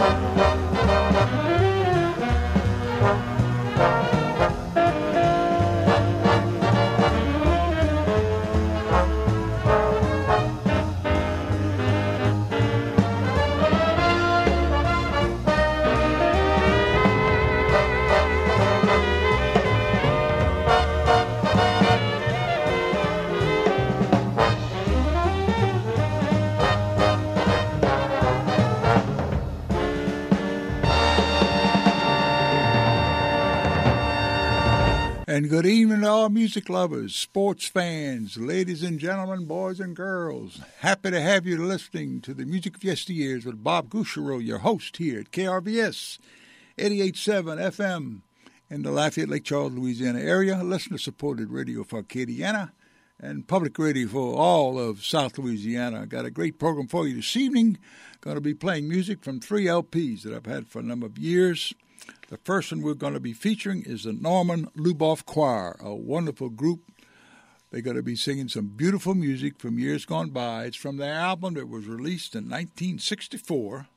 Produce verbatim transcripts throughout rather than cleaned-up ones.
And good evening to all music lovers, sports fans, ladies and gentlemen, boys and girls. Happy to have you listening to the Music of Yesteryears with Bob Gouchereau, your host here at K R V S eighty-eight point seven F M in the Lafayette, Lake Charles, Louisiana area, listener-supported radio for Acadiana and public radio for all of South Louisiana. I got a great program for you this evening. Going to be playing music from three L Ps that I've had for a number of years. The first one we're going to be featuring is the Norman Luboff Choir, a wonderful group. They're going to be singing some beautiful music from years gone by. It's from their album that was released in nineteen sixty-four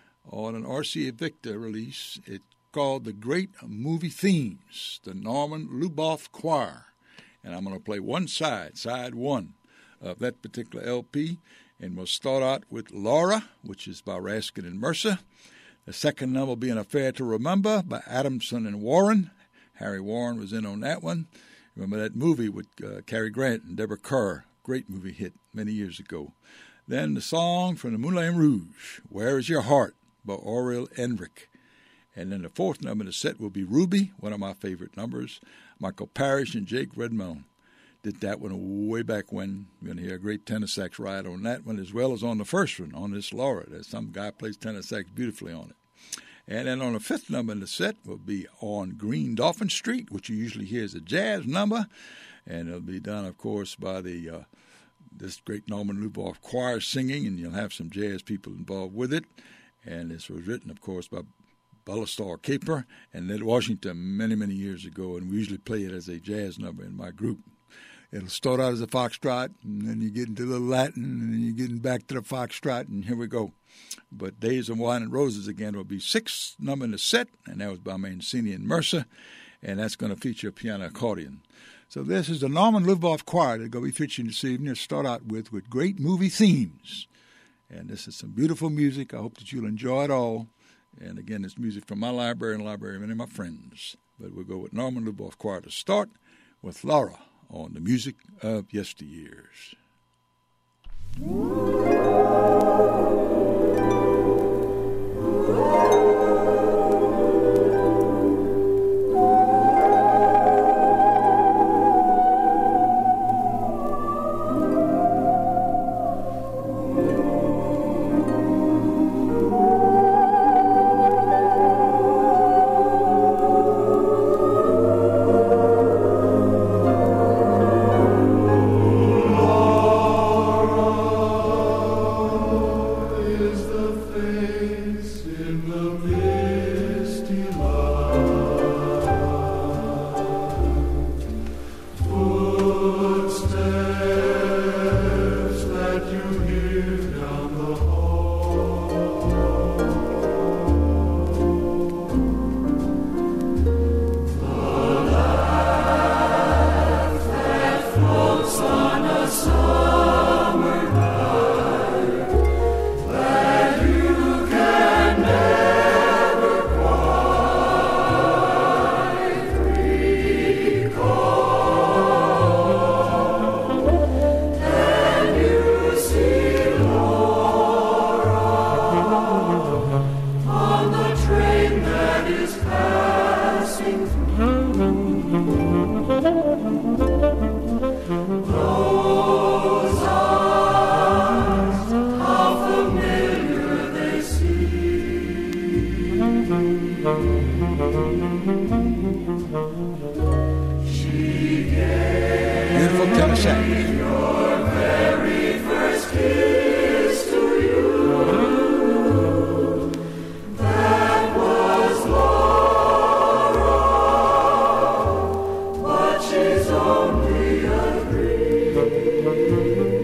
on an R C A Victor release. It's called The Great Movie Themes, the Norman Luboff Choir. And I'm going to play one side, side one of that particular L P. And we'll start out with Laura, which is by Raskin and Mercer. The second number will be An Affair to Remember by Adamson and Warren. Harry Warren was in on that one. Remember that movie with uh, Cary Grant and Deborah Kerr. Great movie hit many years ago. Then the song from the Moulin Rouge, Where Is Your Heart by Oriel Enric. And then the fourth number in the set will be Ruby, one of my favorite numbers. Michael Parrish and Jake Redmond did that one way back when. You're going to hear a great tenor sax ride on that one as well as on the first one, on this Laura. There's some guy plays tenor sax beautifully on it. And then on the fifth number in the set will be On Green Dolphin Street, which you usually hear as a jazz number. And it'll be done, of course, by the uh, this great Norman Luboff Choir singing, and you'll have some jazz people involved with it. And this was written, of course, by Ballastar Caper and Ned Washington many, many years ago, and we usually play it as a jazz number in my group. It'll start out as a foxtrot, and then you get into a little Latin, and then you're getting back to the foxtrot, and here we go. But Days of Wine and Roses, again, will be sixth number in the set, and that was by Mancini and Mercer, and that's going to feature a piano accordion. So this is the Norman Luboff Choir that's going to be featuring this evening. It'll start out with, with great movie themes. And this is some beautiful music. I hope that you'll enjoy it all. And again, it's music from my library and the library of many of my friends. But we'll go with Norman Luboff Choir to start with Laura on the Music of Yesteryears.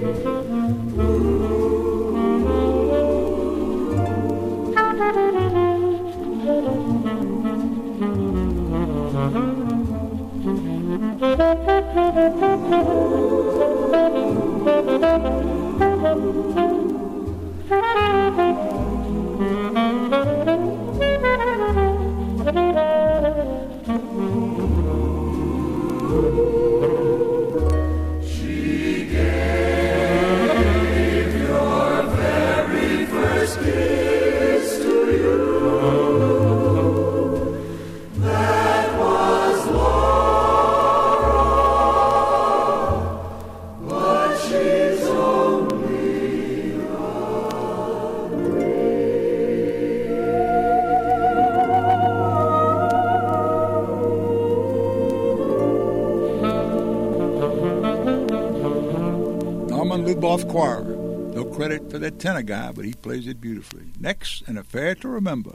Thank you. Luboff Choir. No credit for that tenor guy, but he plays it beautifully. Next, An Affair to Remember.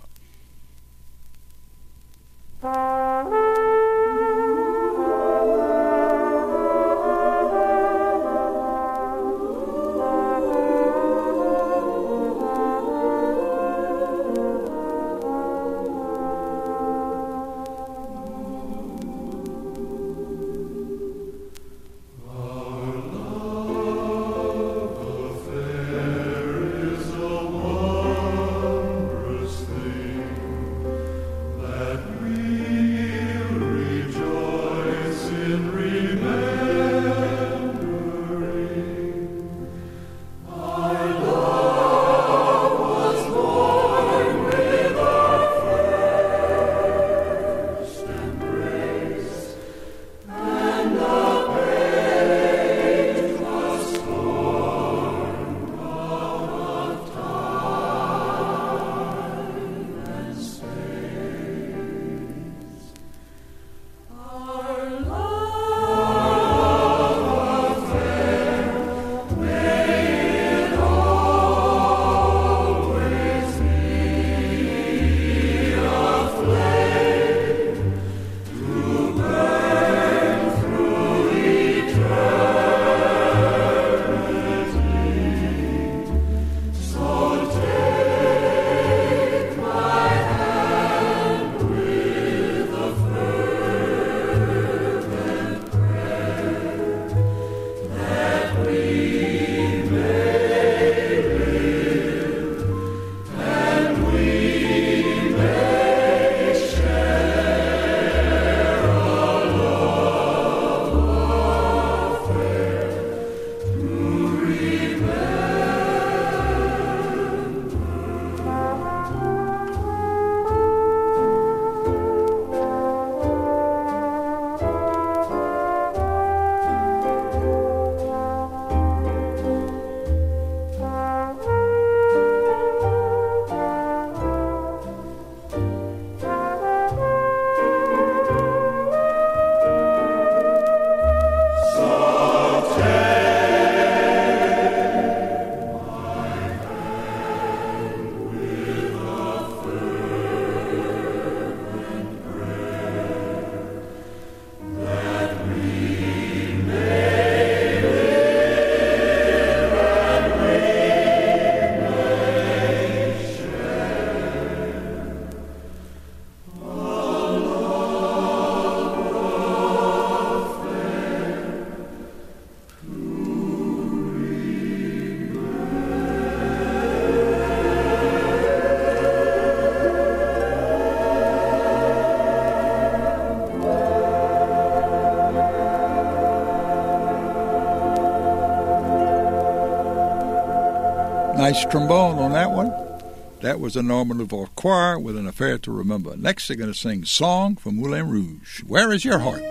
Nice trombone on that one. That was the Norman Luboff Choir with An Affair to Remember. Next, they're going to sing Song from Moulin Rouge. Where is Your Heart?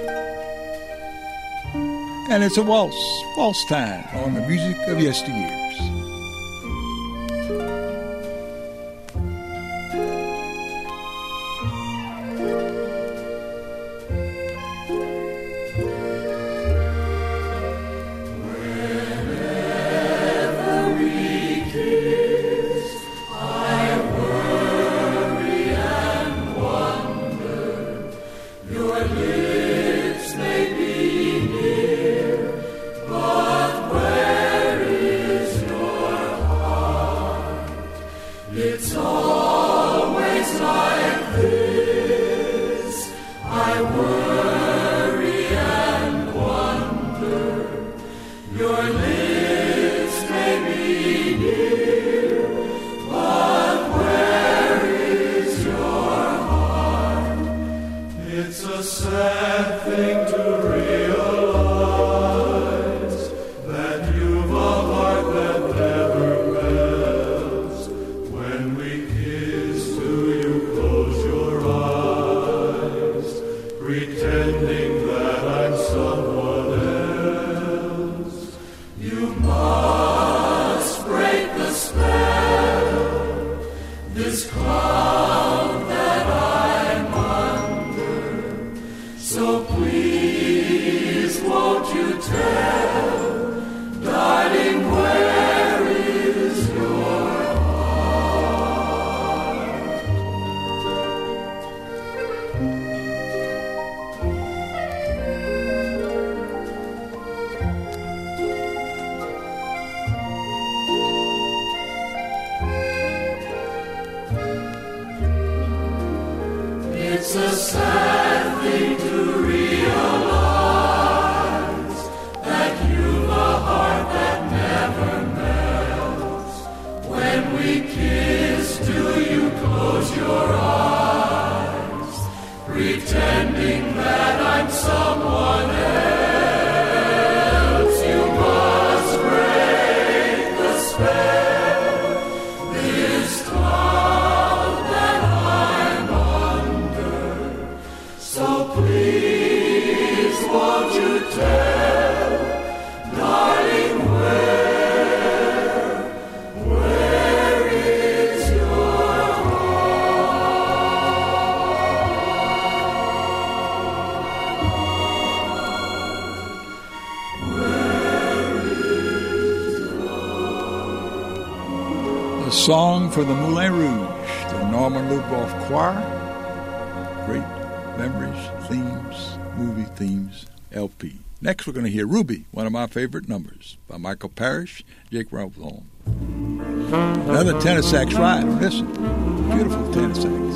And it's a waltz, waltz time on the music of yesteryears. But where is Song for the Moulin Rouge, the Norman Luboff Choir. Great memories, themes, movie themes, L P. Next we're going to hear Ruby, one of my favorite numbers, by Michael Parrish, Jake Ravone. Another tenor sax ride. Listen, beautiful tenor sax.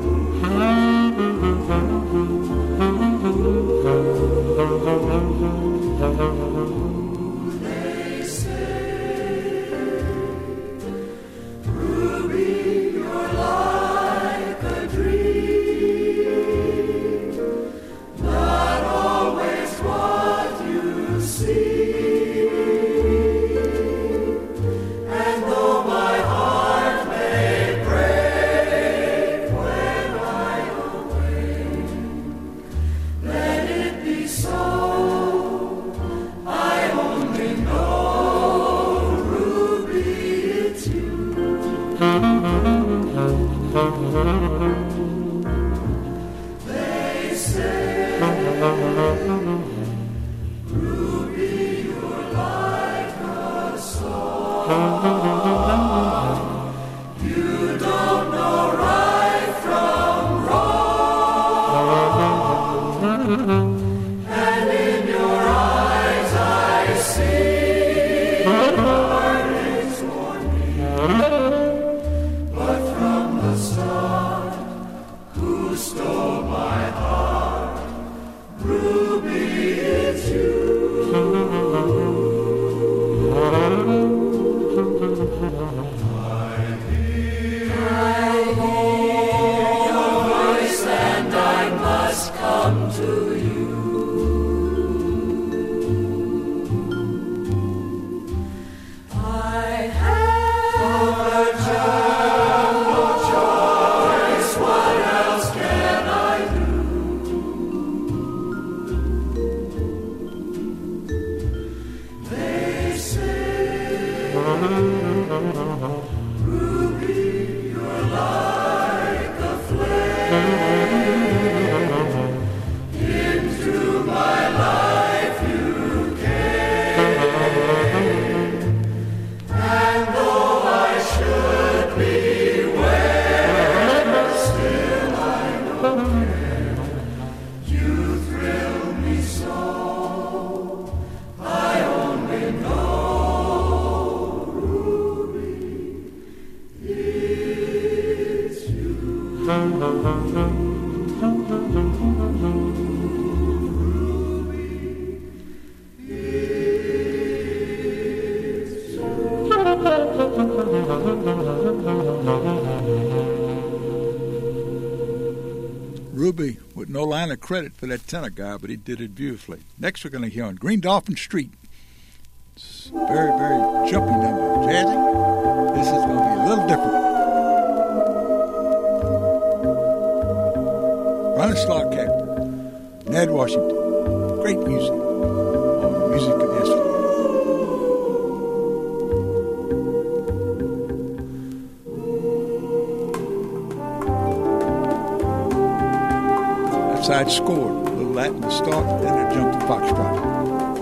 Ruby, with no line of credit for that tenor guy, but he did it beautifully. Next, we're going to hear on Green Dolphin Street. It's a very, very jumpy number. Jazzy, this is going to be a little different. Bronislaw Kaplan, Ned Washington. Great music on the Music of Yesterday. Northside scored. A little Latin to start, then a jump to Foxtrot.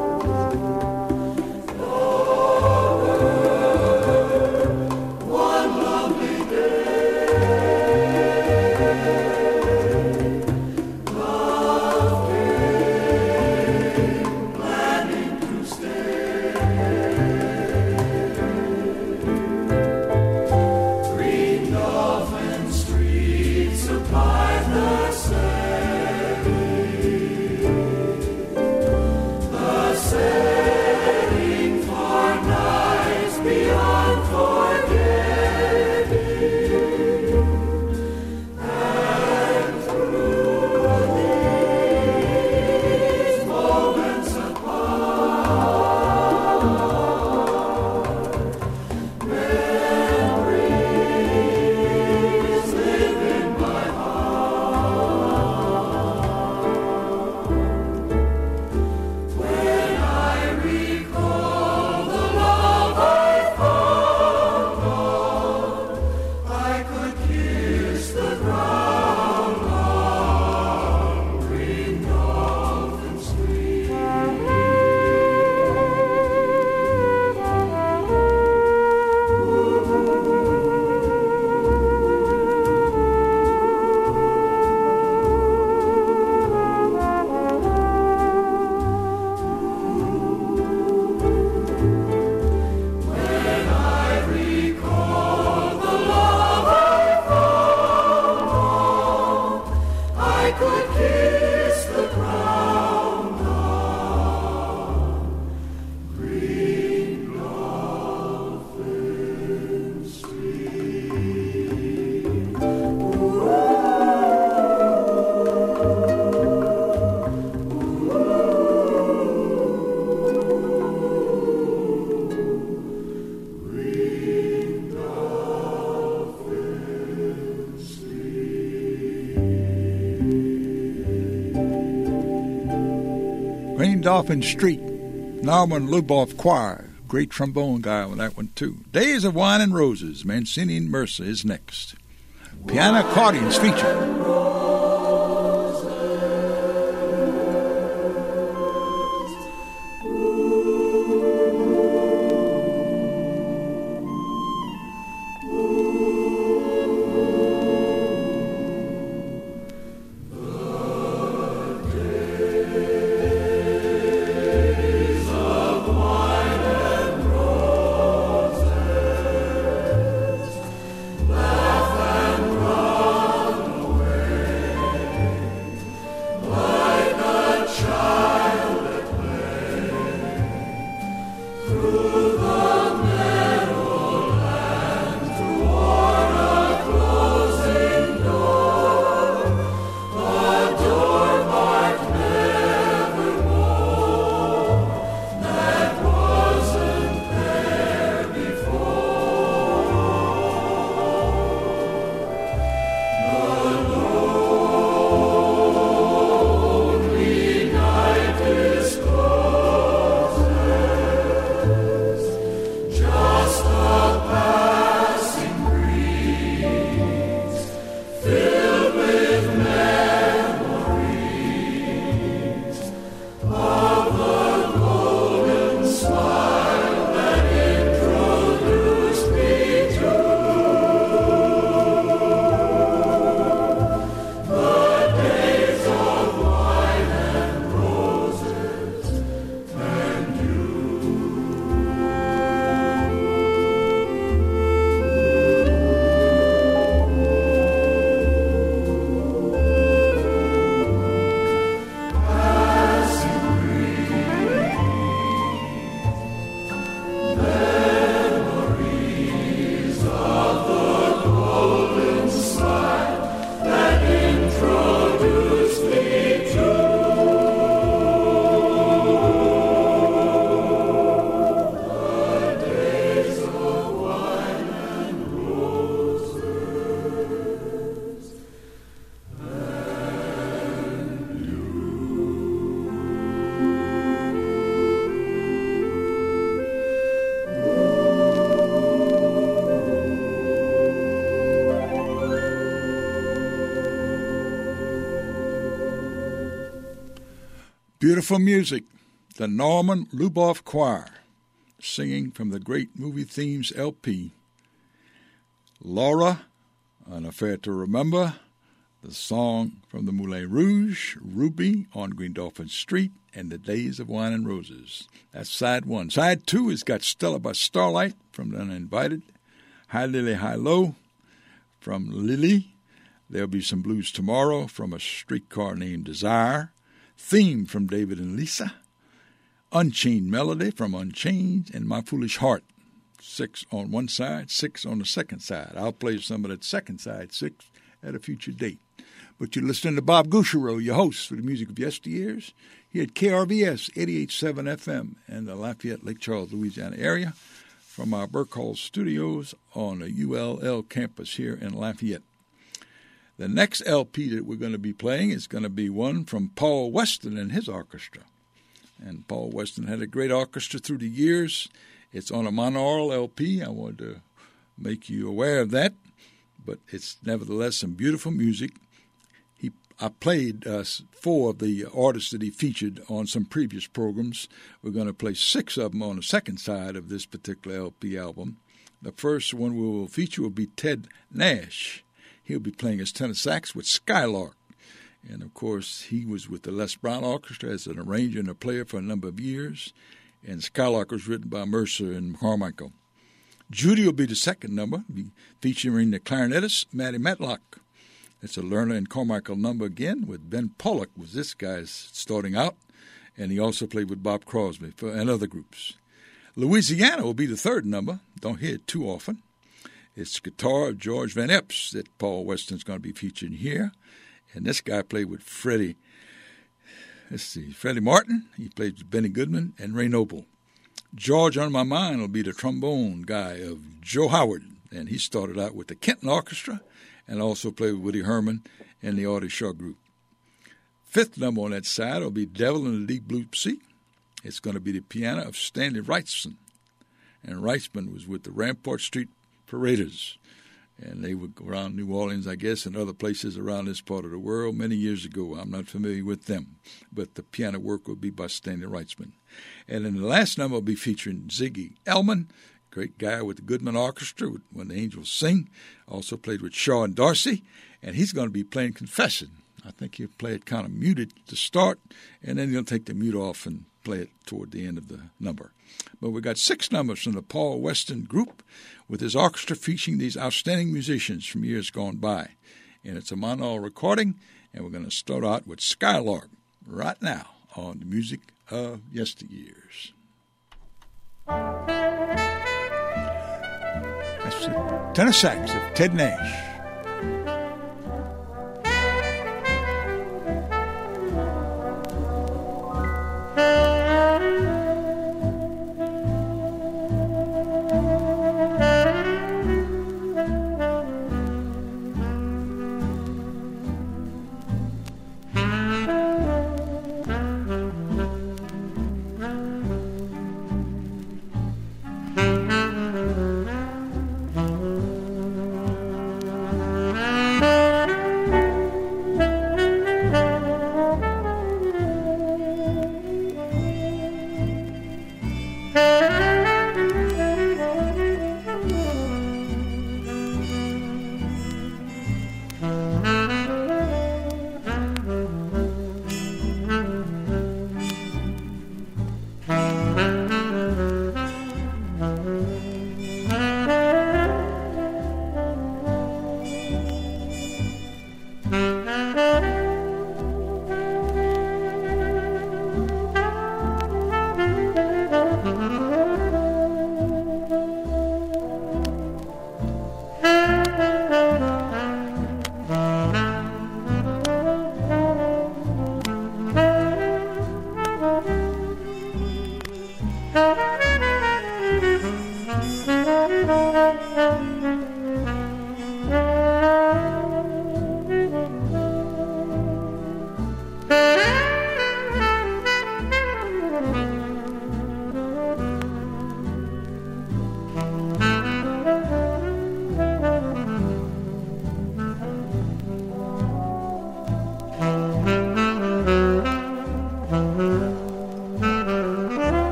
Dolphin Street, Norman Luboff Choir, great trombone guy on that one too. Days of Wine and Roses, Mancini and Mercer is next. Piano accordions feature. Laugh and run away. Beautiful music. The Norman Luboff Choir, singing from the Great Movie Themes L P. Laura, An Affair to Remember, the song from the Moulin Rouge, Ruby on Green Dolphin Street, and The Days of Wine and Roses. That's side one. Side two has got Stella by Starlight from The Uninvited, High Lily, High Low from Lily. There'll be some blues tomorrow from A Streetcar Named Desire, Theme from David and Lisa, Unchained Melody from Unchained, and My Foolish Heart. Six on one side, six on the second side. I'll play some of that second side, six, at a future date. But you're listening to Bob Gouchereau, your host for the Music of Yesteryears, here at K R V S eighty-eight point seven F M in the Lafayette, Lake Charles, Louisiana area from our Burke Hall studios on the U L L campus here in Lafayette. The next L P that we're going to be playing is going to be one from Paul Weston and his orchestra. And Paul Weston had a great orchestra through the years. It's on a monaural L P. I wanted to make you aware of that. But it's nevertheless some beautiful music. He, I played uh, four of the artists that he featured on some previous programs. We're going to play six of them on the second side of this particular L P album. The first one we will feature will be Ted Nash. He'll be playing his tenor sax with Skylark. And, of course, he was with the Les Brown Orchestra as an arranger and a player for a number of years. And Skylark was written by Mercer and Carmichael. Judy will be the second number, be featuring the clarinetist Matty Matlock. It's a Lerner and Carmichael number again with Ben Pollock was this guy's starting out. And he also played with Bob Crosby for, and other groups. Louisiana will be the third number. Don't hear it too often. It's guitar of George Van Epps that Paul Weston's going to be featuring here. And this guy played with Freddie, let's see, Freddie Martin. He played with Benny Goodman and Ray Noble. George on My Mind will be the trombone guy of Joe Howard. And he started out with the Kenton Orchestra and also played with Woody Herman and the Artie Shaw Group. Fifth number on that side will be Devil in the Deep Blue Sea. It's going to be the piano of Stanley Wrightson. And Wrightson was with the Rampart Street Paraders. And they were around New Orleans, I guess, and other places around this part of the world many years ago. I'm not familiar with them. But the piano work will be by Stanley Wrightson. And then the last number will be featuring Ziggy Elman, great guy with the Goodman Orchestra, When the Angels Sing. Also played with Shaw and Darcy. And he's going to be playing Confession. I think he'll play it kind of muted to start, and then he'll take the mute off and play it toward the end of the number. But we got six numbers from the Paul Weston Group with his orchestra featuring these outstanding musicians from years gone by. And it's a monaural recording, and we're going to start out with Skylark right now on the Music of Yesteryears. That's the tenor sax of Ted Nash.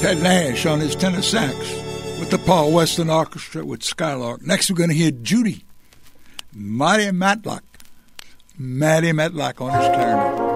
Ted Nash on his tenor sax with the Paul Weston Orchestra with Skylark. Next we're going to hear Judy, Matty Matlock. Matty Matlock on his clarinet.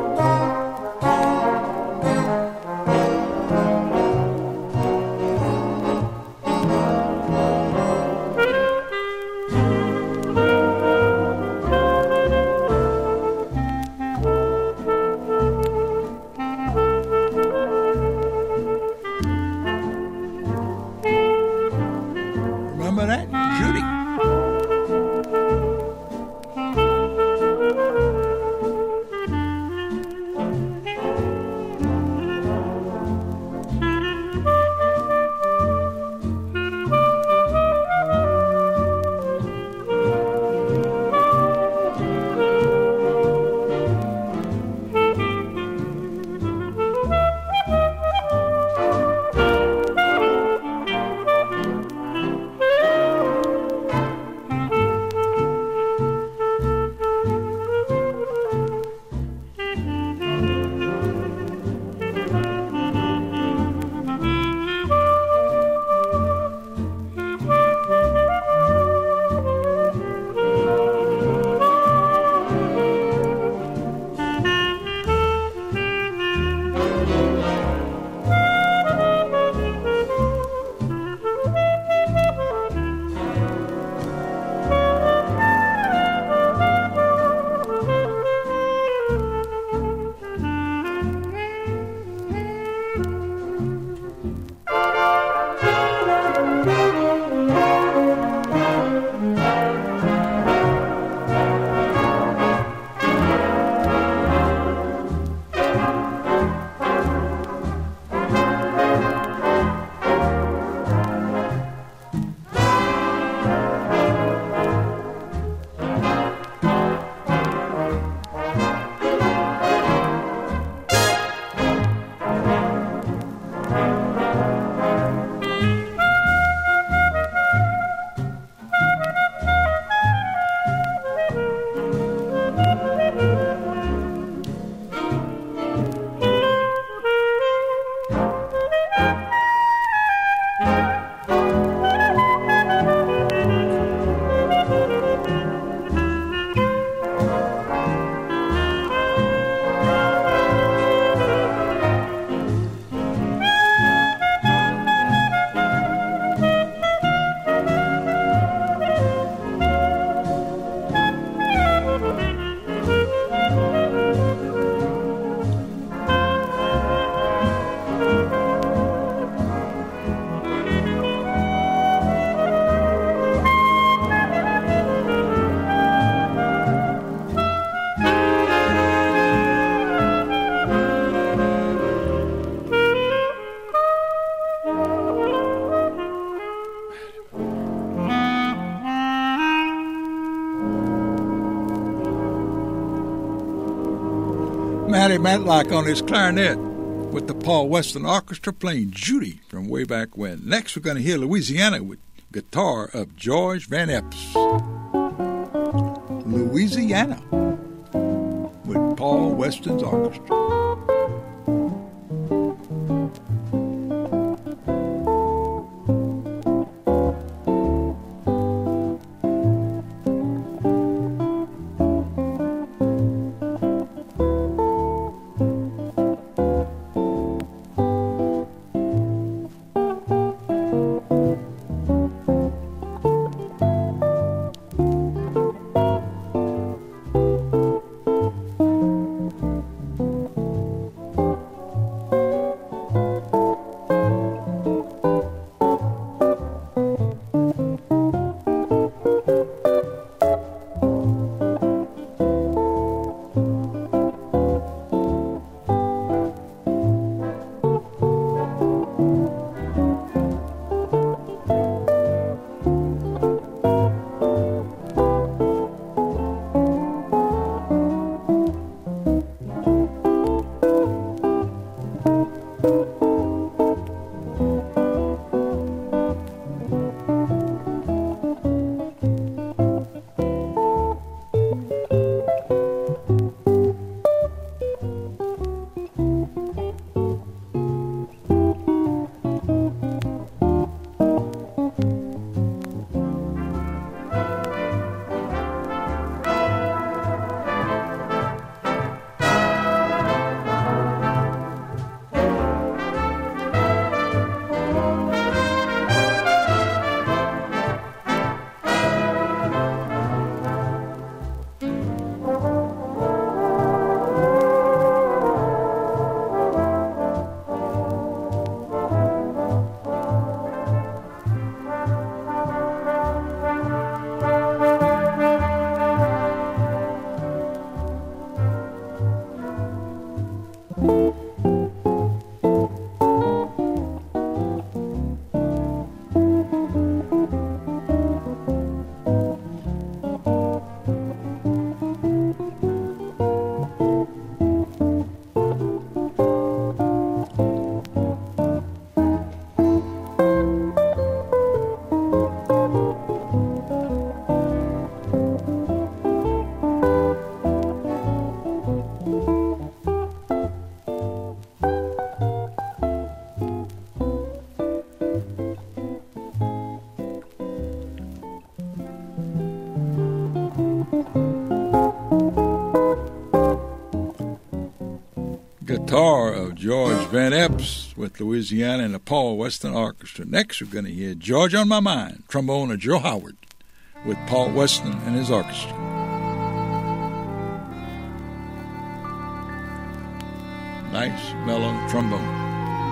Matty Matlock on his clarinet with the Paul Weston Orchestra playing Judy from way back when. Next, we're going to hear Louisiana with guitar of George Van Epps. Louisiana with Paul Weston's orchestra. star of George Van Epps with Louisiana and the Paul Weston Orchestra. Next, we're going to hear George on My Mind, trombone of Joe Howard with Paul Weston and his orchestra. Nice, mellow trombone.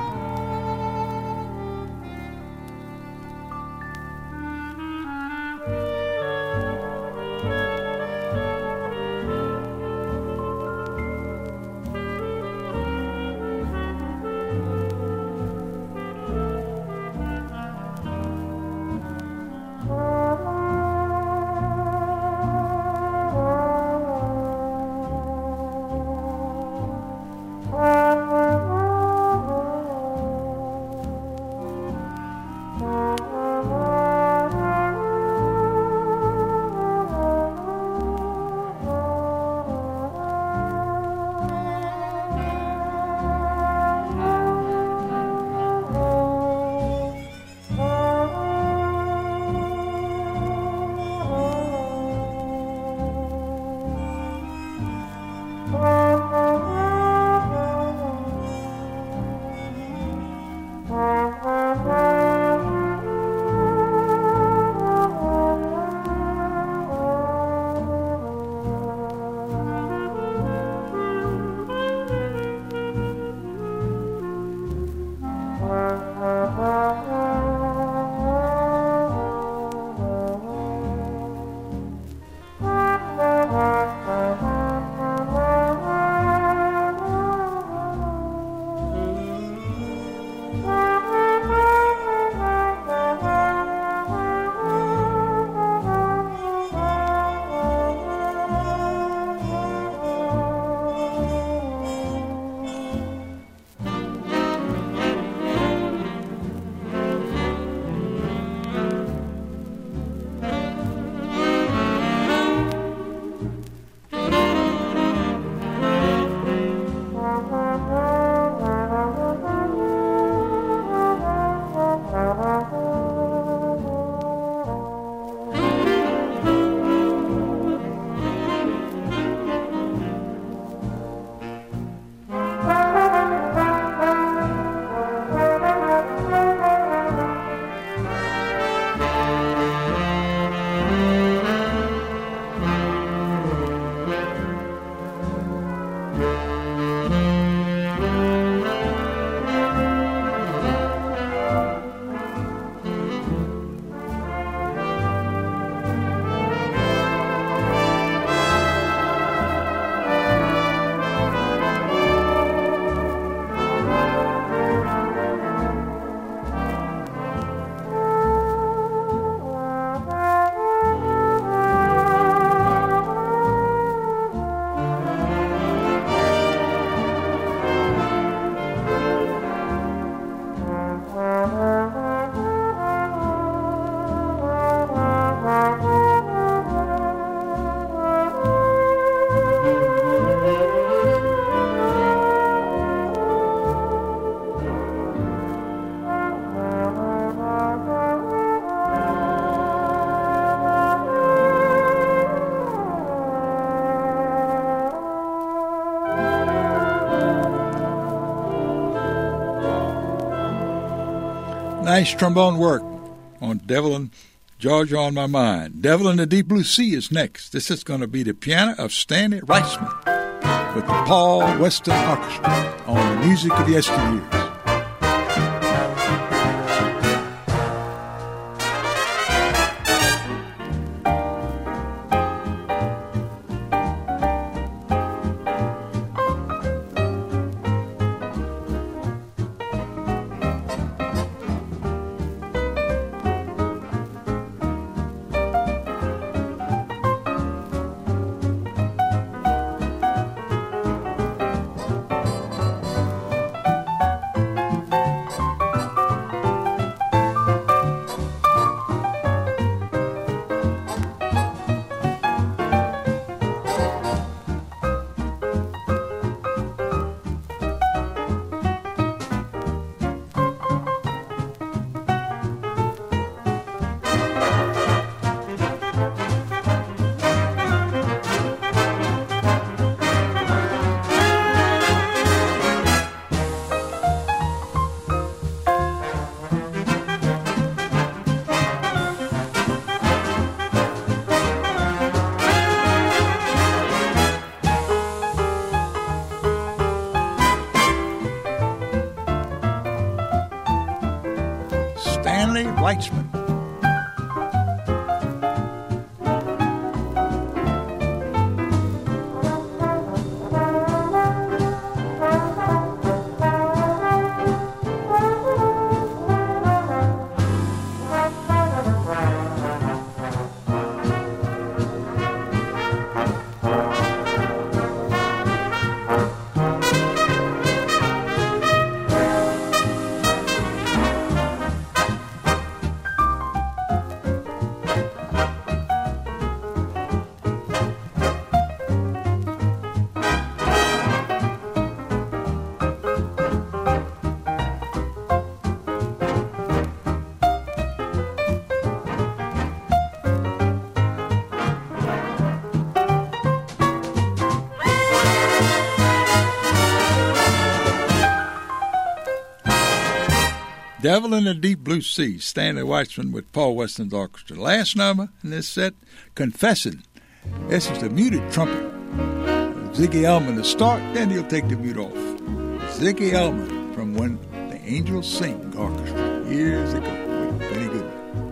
Nice trombone work on Devlin, George on My Mind. Devil in the Deep Blue Sea is next. This is going to be the piano of Stanley Reisman with the Paul Weston Orchestra on the Music of Yesteryears. Stanley Weitzman. Devil in the Deep Blue Sea, Stanley Weitzman with Paul Weston's orchestra. Last number in this set, Confessing. This is the muted trumpet. Ziggy Elman to start, then he'll take the mute off. Ziggy Elman from When the Angels Sing Orchestra, years ago, with Benny Goodman.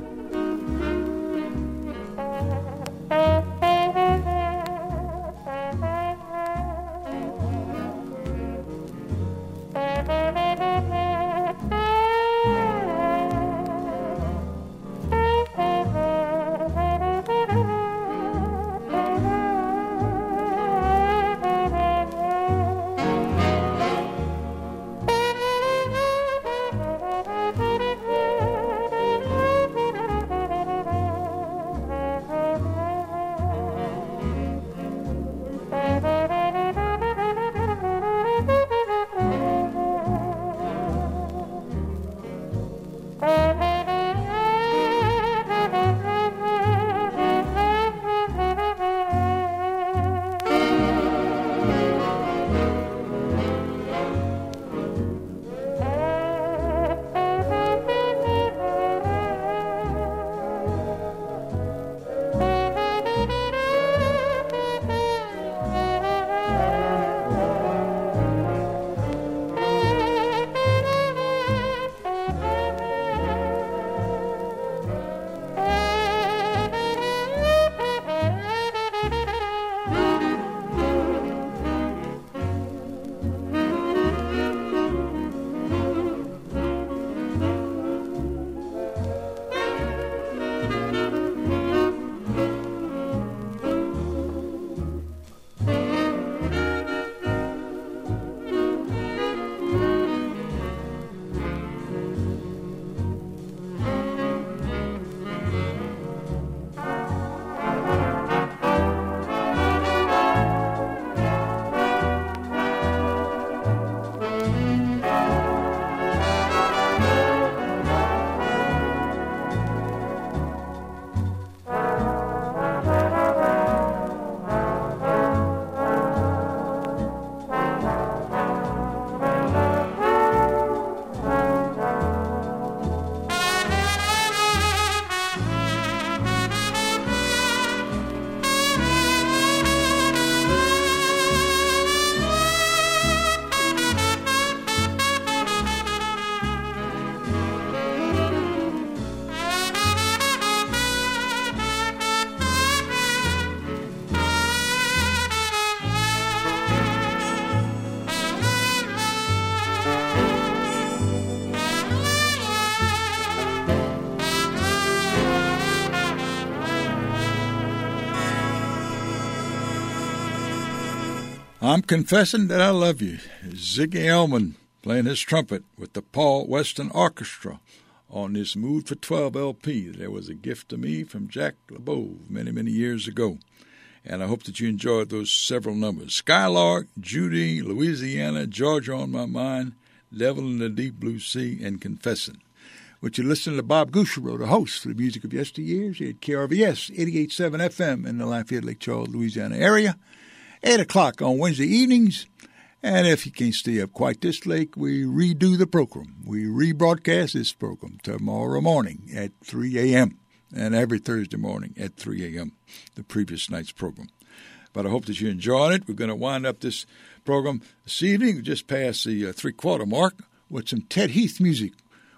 I'm Confessing That I Love You. Ziggy Elman playing his trumpet with the Paul Weston Orchestra on this Mood for twelve L P. There was a gift to me from Jack LeBeau many, many years ago. And I hope that you enjoyed those several numbers. Skylark, Judy, Louisiana, Georgia on My Mind, Devil in the Deep Blue Sea, and Confessing. Which you're listening to Bob Gouchereau, the host for the Music of Yesteryears here at K R V S eighty-eight point seven F M in the Lafayette, Lake Charles, Louisiana area. eight o'clock on Wednesday evenings. And if you can't stay up quite this late, we redo the program. We rebroadcast this program tomorrow morning at three a.m. and every Thursday morning at three a.m., the previous night's program. But I hope that you enjoyed it. We're going to wind up this program this evening, just past the uh, three-quarter mark, with some Ted Heath music,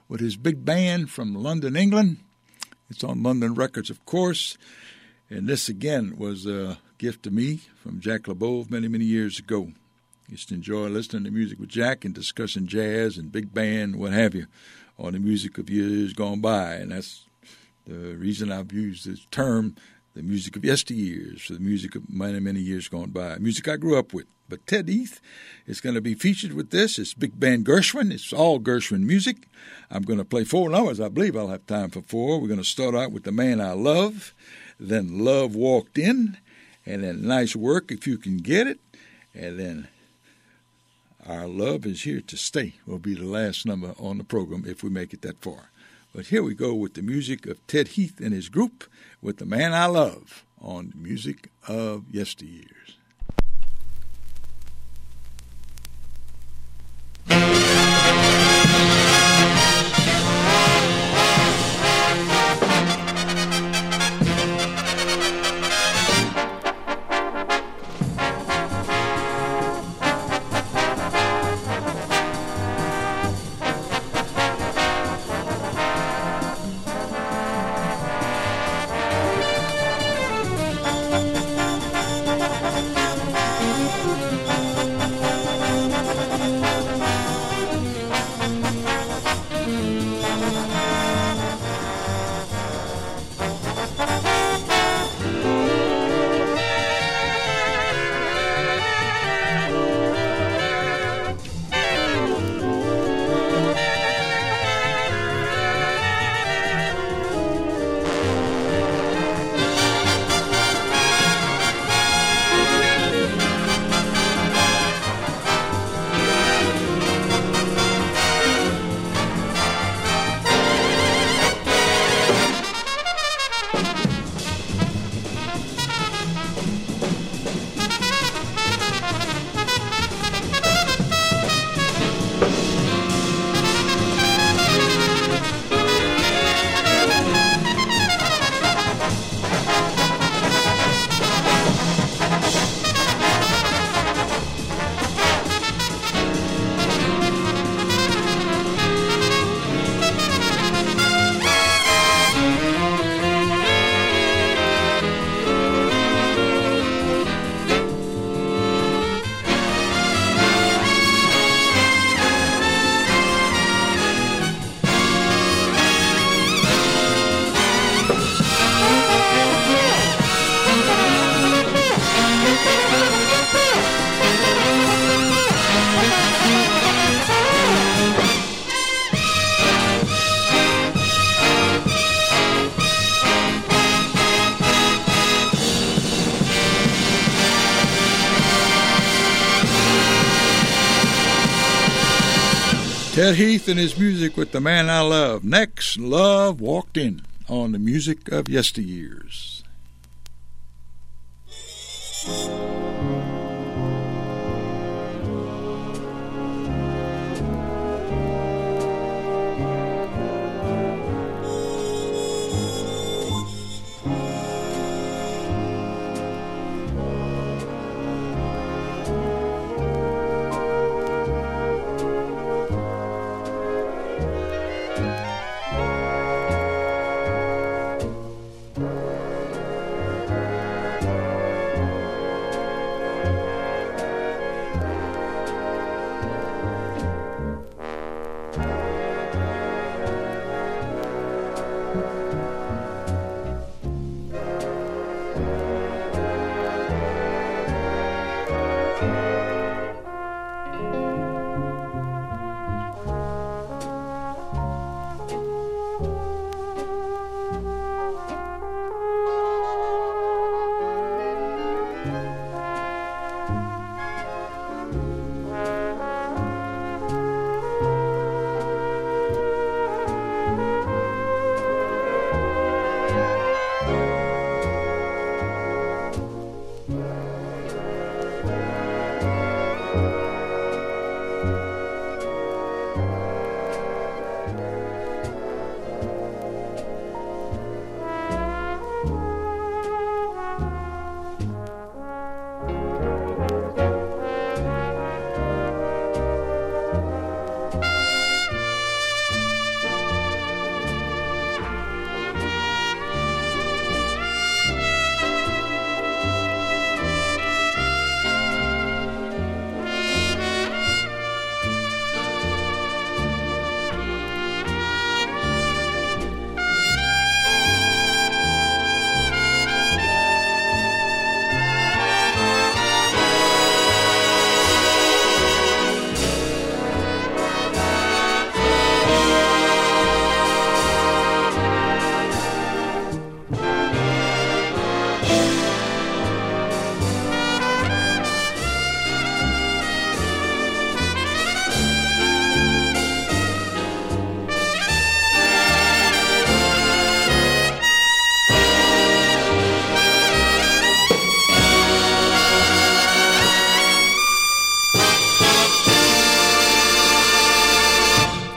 with his big band from London, England. It's on London Records, of course. And this, again, was a gift to me from Jack LeBeau many, many years ago. Used to enjoy listening to music with Jack and discussing jazz and big band, what have you, on the music of years gone by. And that's the reason I've used the term, the music of yesteryears, for the music of many, many years gone by, music I grew up with. But Ted Heath is going to be featured with this. It's big band Gershwin. It's all Gershwin music. I'm going to play four numbers. I believe I'll have time for four. We're going to start out with The Man I Love, then Love Walked In, and then Nice Work If You Can Get It, and then Our Love Is Here to Stay will be the last number on the program if we make it that far. But here we go with the music of Ted Heath and his group with The Man I Love on the Music of Yesteryears. Ted Heath and his music with The Man I Love. Next, Love Walked In on the Music of Yesteryears.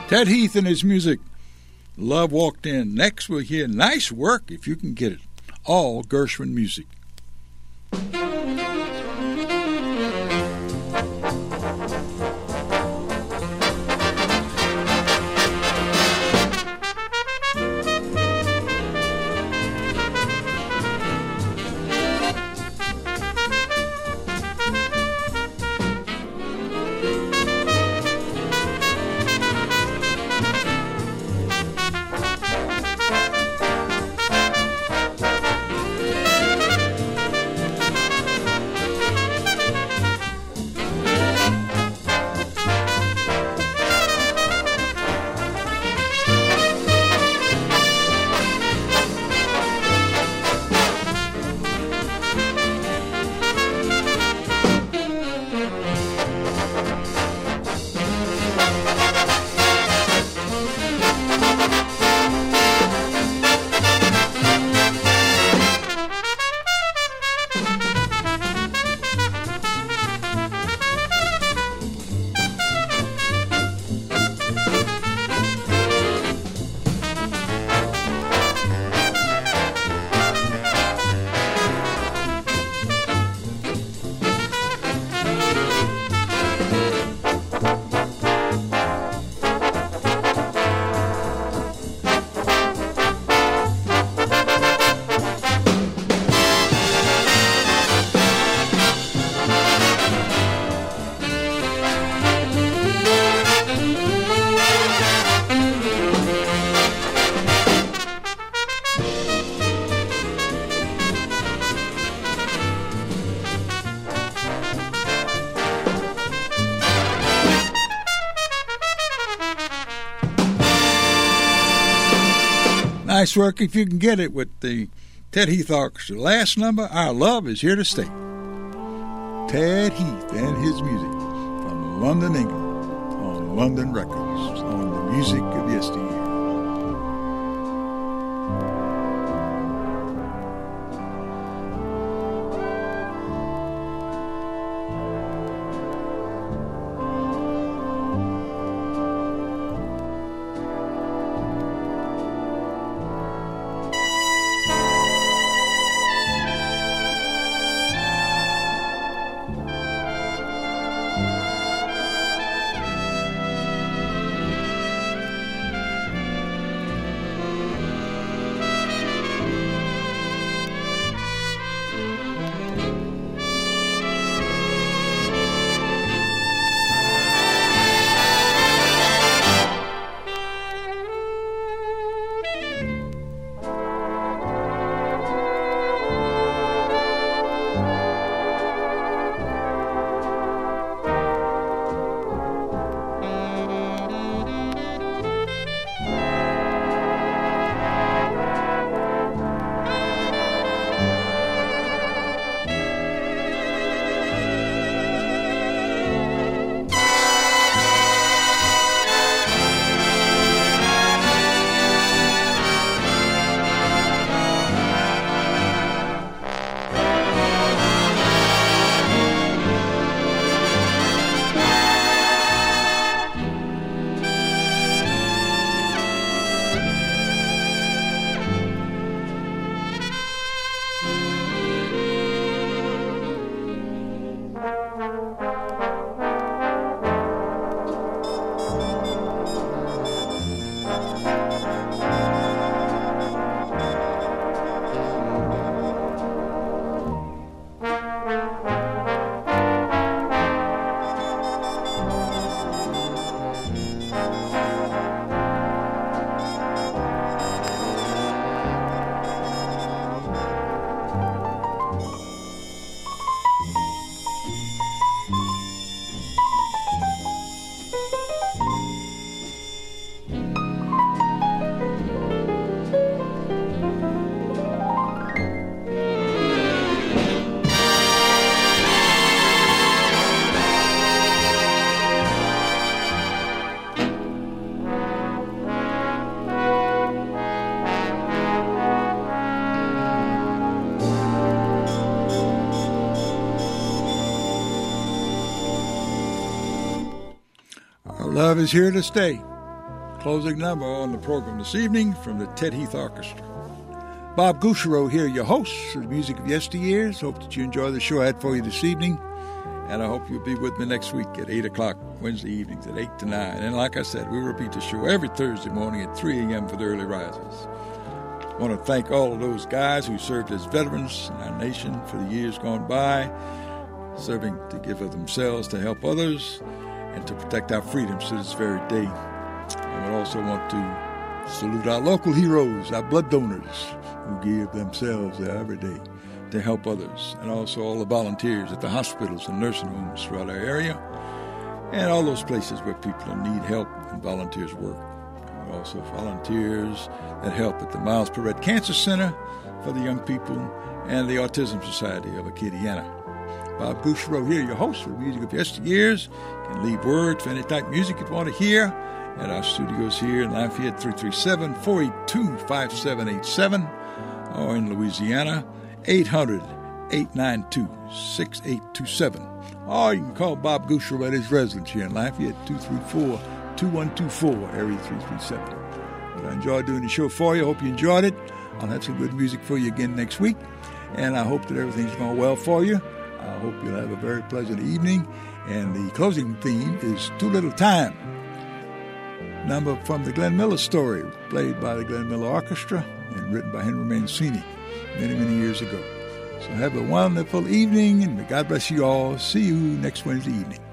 Ted Heath and his music, Love Walked In. Next we'll hear Nice Work If You Can Get It. All Gershwin music. Nice Work If You Can Get It with the Ted Heath Orchestra. Last number, Our Love Is Here to Stay. Ted Heath and his music from London, England on London Records on the Music of Yesteryear. Love Is Here to Stay. closing number on the program this evening from the Ted Heath Orchestra. Bob Gouchereau here, your host for the Music of Yesteryears. Hope that you enjoy the show I had for you this evening. And I hope you'll be with me next week at eight o'clock, Wednesday evenings at eight to nine. And like I said, we repeat the show every Thursday morning at three a.m. for the early risers. I want to thank all of those guys who served as veterans in our nation for the years gone by, serving to give of themselves to help others and to protect our freedoms to this very day. I would also want to salute our local heroes, our blood donors, who give themselves every day to help others, and also all the volunteers at the hospitals and nursing homes throughout our area, and all those places where people need help and volunteers work. And also volunteers that help at the Miles Perret Cancer Center for the young people and the Autism Society of Acadiana. Bob Gouchereau here, your host for the Music of Yesteryears. You can leave word for any type of music you want to hear at our studios here in Lafayette, three three seven, four eight two, five seven eight seven, or in Louisiana, eight hundred, eight nine two, six eight two seven. Or you can call Bob Gouchereau at his residence here in Lafayette, two three four, two one two four, area three three seven. But I enjoyed doing the show for you. Hope you enjoyed it. I'll have some good music for you again next week. And I hope that everything's going well for you. I hope you'll have a very pleasant evening. And the closing theme is Too Little Time. Number from the Glenn Miller Story, played by the Glenn Miller Orchestra and written by Henry Mancini many, many years ago. So have a wonderful evening, and may God bless you all. See you next Wednesday evening.